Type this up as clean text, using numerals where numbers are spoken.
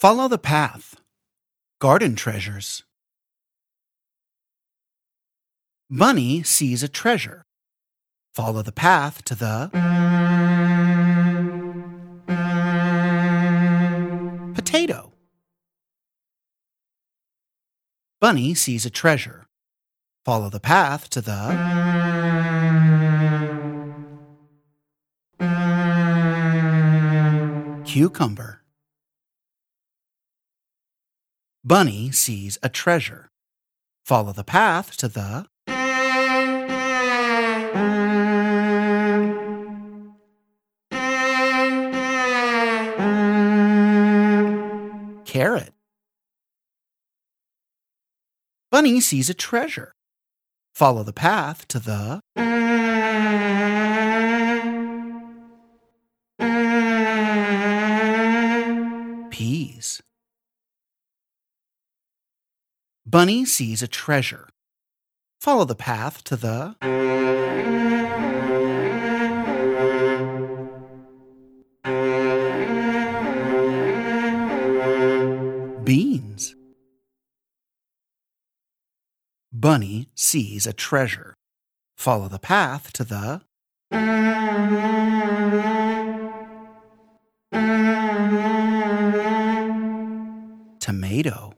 Follow the path. Garden treasures. Bunny sees a treasure. Follow the path to the potato. Bunny sees a treasure. Follow the path to the cucumber. Bunny sees a treasure. Follow the path to the carrot. Bunny sees a treasure. Follow the path to the peas. Bunny sees a treasure. Follow the path to the beans. Bunny sees a treasure. Follow the path to the tomato.